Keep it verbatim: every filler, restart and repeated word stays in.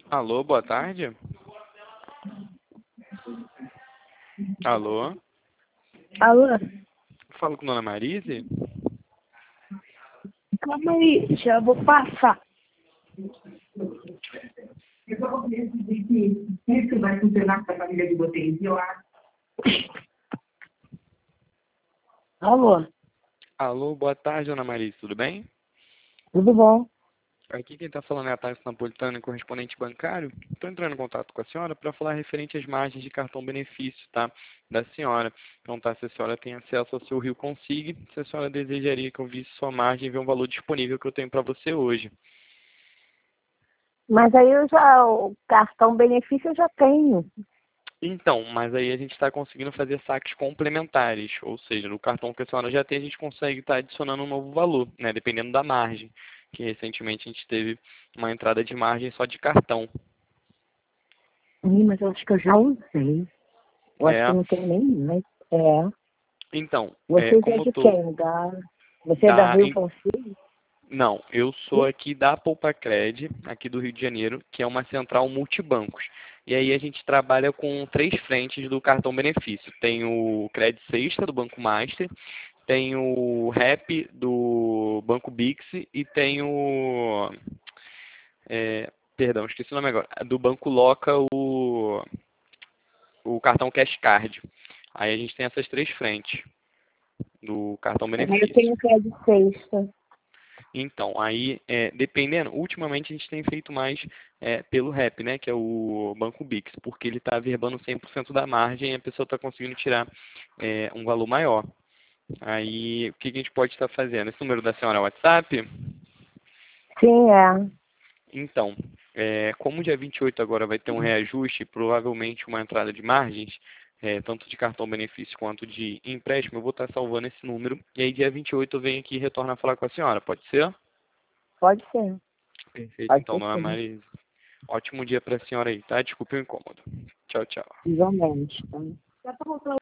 Alô, boa tarde. Alô, Alô? falo com a Dona Marise? Calma aí, já vou passar. Eu só vou dizer que isso vai funcionar com a família de vocês, eu acho. Alô? Alô, boa tarde, Dona Marise, tudo bem? Tudo bom? Aqui quem está falando é a Thais Napolitano, correspondente bancário. Estou entrando em contato com a senhora para falar referente às margens de cartão benefício, tá? Da senhora. Perguntar se a senhora tem acesso ao seu Rio Consig, se a senhora desejaria que eu visse sua margem e ver um valor disponível que eu tenho para você hoje. Mas aí eu já, o cartão benefício eu já tenho. Então, mas aí a gente está conseguindo fazer saques complementares, ou seja, no cartão que a senhora já tem, a gente consegue estar adicionando um novo valor, né, dependendo da margem, que recentemente a gente teve uma entrada de margem só de cartão. Ih, mas eu acho que eu já usei. Eu acho que É, eu não tenho nem mais. É. então, é, Você é como eu de tô quem? Da... Você é da da, Rio em- Consigo? não, eu sou aqui da Poupacred, aqui do Rio de Janeiro, que é uma central multibancos. E aí a gente trabalha com três frentes do cartão benefício. Tem o Cred Sexta do Banco Master, tem o Rap do Banco Bix e tem o... é, perdão, esqueci o nome agora. Do Banco Loca, o, o cartão Cash Card. Aí a gente tem essas três frentes do cartão É, eu benefício. tenho crédito sexta. Então, aí, é, dependendo, ultimamente a gente tem feito mais é, pelo Rap, né, que é o Banco Bix, porque ele está averbando cem por cento da margem e a pessoa está conseguindo tirar é, um valor maior. Aí, o que que a gente pode estar fazendo? Esse número da senhora é o WhatsApp? Sim, é. Então, é, como dia vinte e oito agora vai ter um reajuste, provavelmente uma entrada de margens, é, tanto de cartão benefício quanto de empréstimo, eu vou estar salvando esse número. E aí, dia vinte e oito eu venho aqui e retorno a falar com a senhora, pode ser? Pode ser. Perfeito, Pode então, ser dona sim. Marisa. Ótimo dia para a senhora aí, tá? Desculpe o incômodo. Tchau, tchau. Igualmente. Tá?